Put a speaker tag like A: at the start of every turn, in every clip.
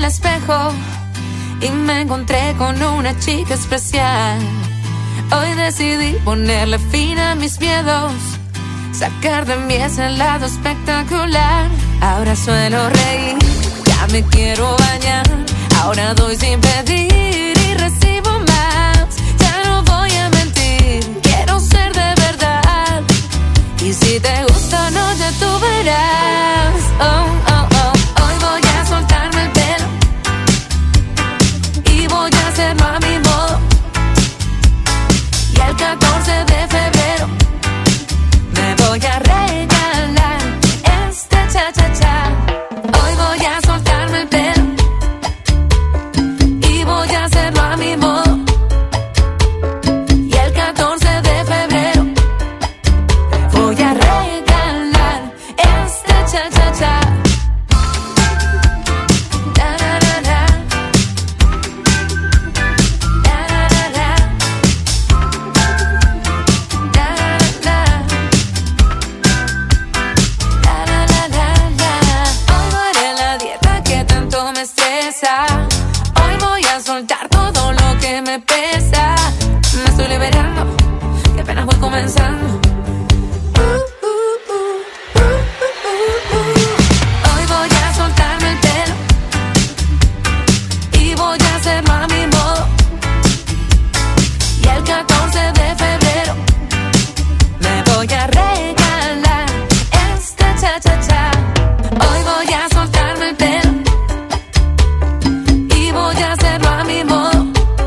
A: el espejo y me encontré con una chica especial. Hoy decidí ponerle fin a mis miedos, sacar de mí ese lado espectacular. Ahora suelo reír, ya me quiero bañar. Ahora doy sin pedir y recibo más. Ya no voy a mentir, quiero ser de verdad. Y si te gusta o no, ya tú verás. Oh, oh, oh. Hoy voy a soltarme el pelo y voy a hacerlo a mi modo. Y el 14 de febrero me voy a regalar este cha-cha-cha. Hoy voy a soltarme el pelo y voy a hacerlo a mi modo. Y el 14 de febrero voy a regalar este cha-cha-cha. Hoy voy a soltar todo lo que me pesa. Me estoy liberando, que apenas voy comenzando. Hoy voy a soltarme el pelo y voy a hacerlo a mi modo. Y el 14 de febrero me voy a regalar este cha-cha-cha. Hoy voy a soltarme el pelo y voy a hacerlo a mi modo.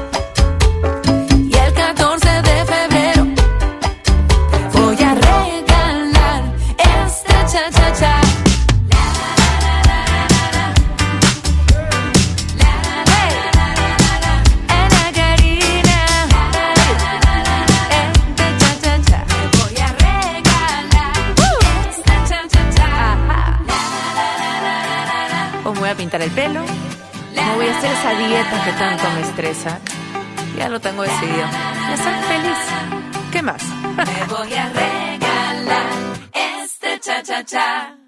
A: Y el 14 de febrero voy a regalar este cha-cha-cha. Ana Karina, este cha-cha-cha. Voy a regalar este cha-cha-cha.
B: Hoy me voy a pintar el pelo. No voy a hacer esa dieta que tanto me estresa. Ya lo tengo decidido. Ya soy feliz. ¿Qué más?
A: Me voy a regalar este cha-cha-cha.